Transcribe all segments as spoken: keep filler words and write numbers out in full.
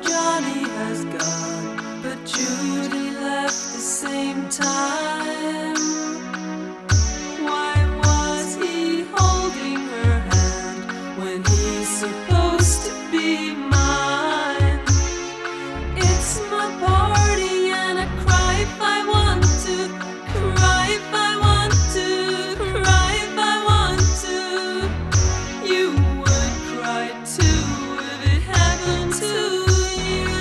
Johnny has gone, but Judy left the same time. Why was he holding her hand when he's supposed to be mine? It's my party and I cry if I want to, cry if I want to, cry if I want to. You would cry too if it happened to you.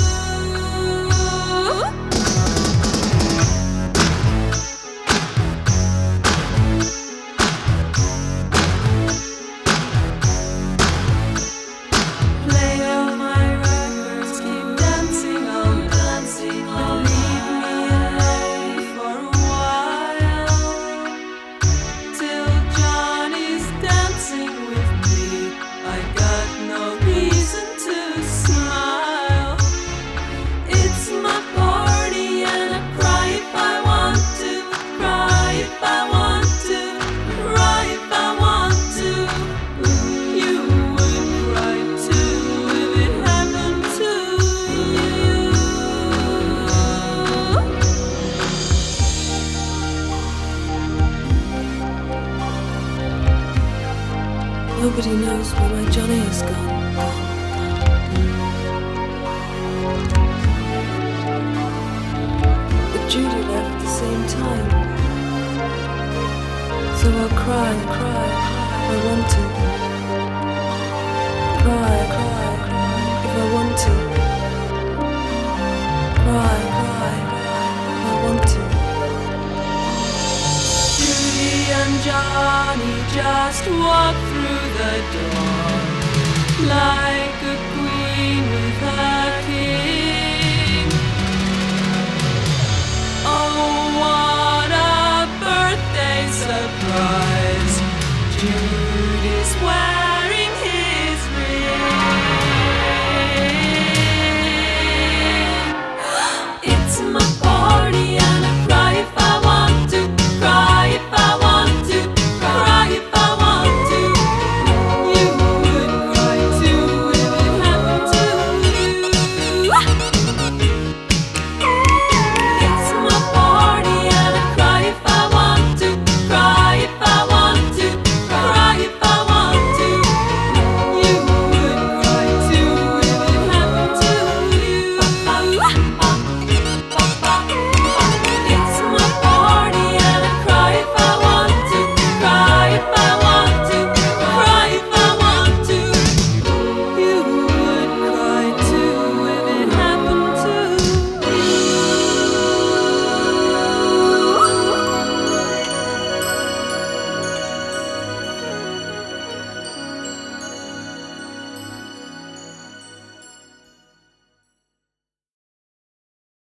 Play all my records, keep dancing on, dancing on, leave me alone for a while. Till Johnny's dancing with me, I got no reason to smile. It's my party and I cry if I want to, cry if I want to, cry if I want to. You would cry too if it happened to you. Nobody knows where my Johnny has gone. But Judy left the same time. So I'll cry, cry, if I want to. Cry, cry, cry, if I want to. Cry, cry, if I want to. Judy and Johnny just walk through the door like a